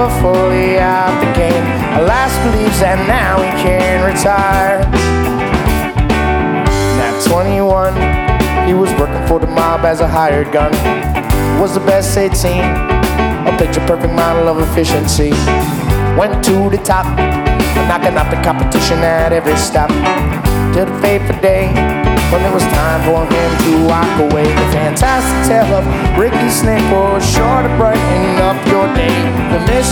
never fully out the game. Alas believes that now he can retire. At 21, he was working for the mob as a hired gun. Was the best 18, a picture-perfect model of efficiency. Went to the top, knocking out the competition at every stop. Till the fateful day when it was time for him to walk away. The fantastic tale of Ricky Snake was sure to brighten up your day. The